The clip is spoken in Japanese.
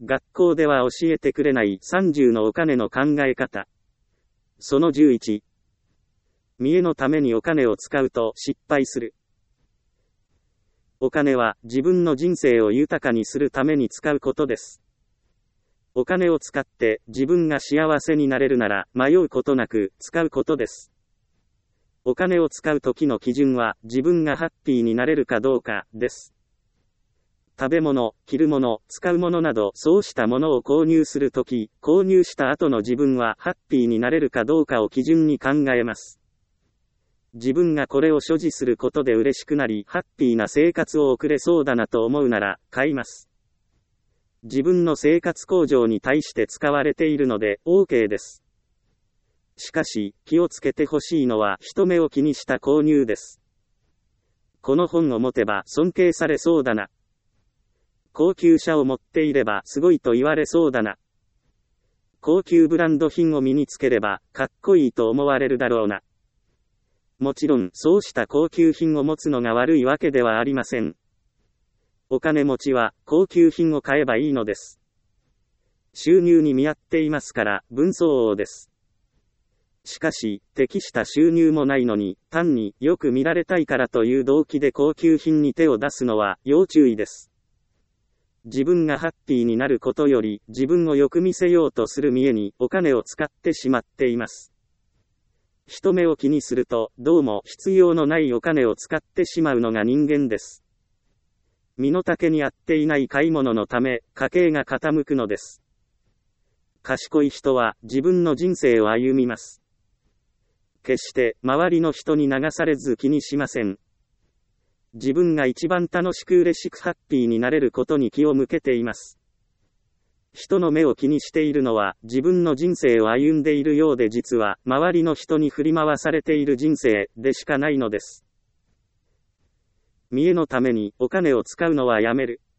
学校では教えてくれない30のお金の考え方。その11。見栄のためにお金を使うと失敗する。お金は自分の人生を豊かにするために使うことです。お金を使って自分が幸せになれるなら迷うことなく使うことです。お金を使う時の基準は自分がハッピーになれるかどうかです。食べ物、着るもの、使うものなどそうしたものを購入するとき、購入した後の自分はハッピーになれるかどうかを基準に考えます。自分がこれを所持することで嬉しくなり、ハッピーな生活を送れそうだなと思うなら、買います。自分の生活向上に対して使われているので、OK です。しかし、気をつけてほしいのは人目を気にした購入です。この本を持てば尊敬されそうだな。高級車を持っていればすごいと言われそうだな。高級ブランド品を身につければかっこいいと思われるだろうな。もちろんそうした高級品を持つのが悪いわけではありません。お金持ちは高級品を買えばいいのです。収入に見合っていますから分相応です。しかし、適した収入もないのに、単によく見られたいからという動機で高級品に手を出すのは要注意です。自分がハッピーになることより自分をよく見せようとする見栄にお金を使ってしまっています。人目を気にするとどうも必要のないお金を使ってしまうのが人間です。身の丈に合っていない買い物のため家計が傾くのです。賢い人は自分の人生を歩みます。決して周りの人に流されず気にしません。自分が一番楽しく嬉しくハッピーになれることに気を向けています。人の目を気にしているのは自分の人生を歩んでいるようで実は周りの人に振り回されている人生でしかないのです。見栄のためにお金を使うのはやめる。